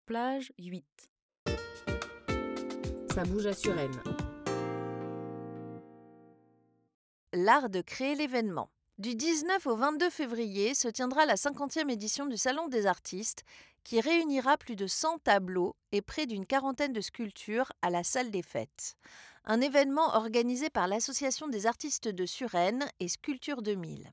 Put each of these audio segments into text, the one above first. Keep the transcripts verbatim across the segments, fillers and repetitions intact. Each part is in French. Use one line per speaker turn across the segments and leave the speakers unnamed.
Plage huit.
Ça bouge à Suresnes.
L'art de créer l'événement. Du dix-neuf au vingt-deux février se tiendra la cinquantième édition du Salon des artistes qui réunira plus de cent tableaux et près d'une quarantaine de sculptures à la salle des fêtes. Un événement organisé par l'Association des artistes de Suresnes et Sculpture deux mille.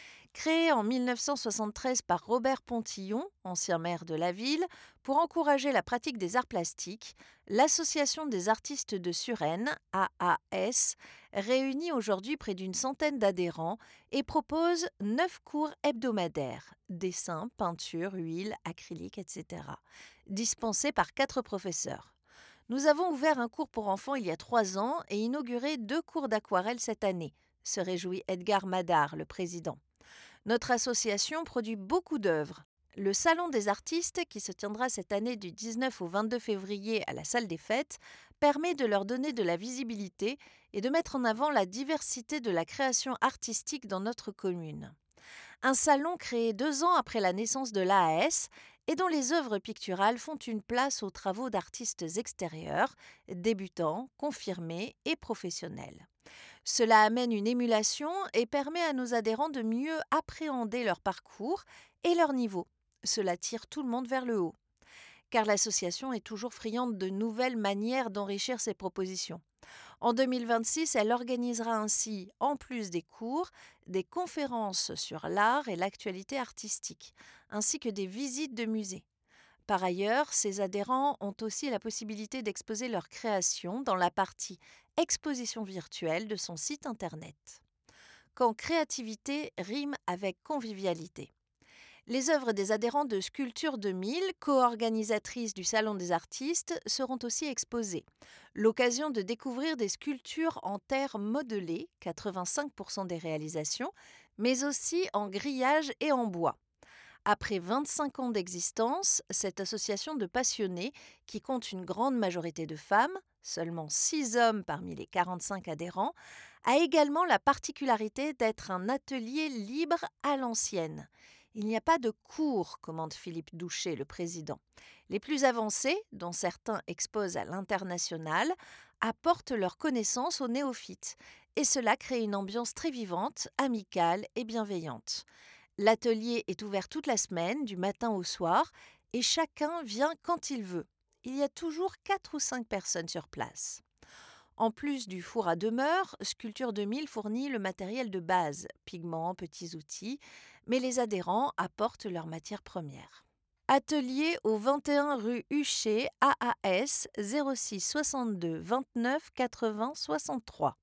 Créé en mille neuf cent soixante-treize par Robert Pontillon, ancien maire de la ville, pour encourager la pratique des arts plastiques, l'Association des artistes de Suresnes, A A S, réunit aujourd'hui près d'une centaine d'adhérents et propose neuf cours hebdomadaires, dessin, peinture, huile, acrylique, et cetera, dispensés par quatre professeurs. Nous avons ouvert un cours pour enfants il y a trois ans et inauguré deux cours d'aquarelle cette année, se réjouit Edgar Madar, le président. Notre association produit beaucoup d'œuvres. Le Salon des artistes, qui se tiendra cette année du dix-neuf au vingt-deux février à la salle des fêtes, permet de leur donner de la visibilité et de mettre en avant la diversité de la création artistique dans notre commune. Un salon créé deux ans après la naissance de l'A A S et dont les œuvres picturales font une place aux travaux d'artistes extérieurs, débutants, confirmés et professionnels. Cela amène une émulation et permet à nos adhérents de mieux appréhender leur parcours et leur niveau. Cela tire tout le monde vers le haut. Car l'association est toujours friande de nouvelles manières d'enrichir ses propositions. En deux mille vingt-six, elle organisera ainsi, en plus des cours, des conférences sur l'art et l'actualité artistique, ainsi que des visites de musées. Par ailleurs, ses adhérents ont aussi la possibilité d'exposer leurs créations dans la partie exposition virtuelle de son site internet. Quand créativité rime avec convivialité. Les œuvres des adhérents de Sculpture deux mille, co-organisatrices du Salon des artistes, seront aussi exposées. L'occasion de découvrir des sculptures en terre modelée, quatre-vingt-cinq pour cent des réalisations, mais aussi en grillage et en bois. Après vingt-cinq ans d'existence, cette association de passionnés, qui compte une grande majorité de femmes, seulement six hommes parmi les quarante-cinq adhérents, a également la particularité d'être un atelier libre à l'ancienne. Il n'y a pas de cours, commande Philippe Douchet, le président. Les plus avancés, dont certains exposent à l'international, apportent leurs connaissances aux néophytes, et cela crée une ambiance très vivante, amicale et bienveillante. L'atelier est ouvert toute la semaine, du matin au soir, et chacun vient quand il veut. Il y a toujours quatre ou cinq personnes sur place. En plus du four à demeure, Sculpture deux mille fournit le matériel de base, pigments, petits outils, mais les adhérents apportent leurs matières premières. Atelier au vingt et un rue Huchet, A A S, zéro six soixante-deux vingt-neuf quatre-vingts soixante-trois.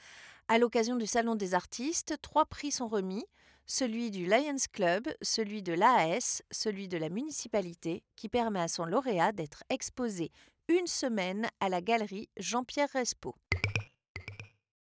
À l'occasion du Salon des artistes, trois prix sont remis, celui du Lions Club, celui de l'A A S, celui de la municipalité, qui permet à son lauréat d'être exposé une semaine à la galerie Jean-Pierre Respeau.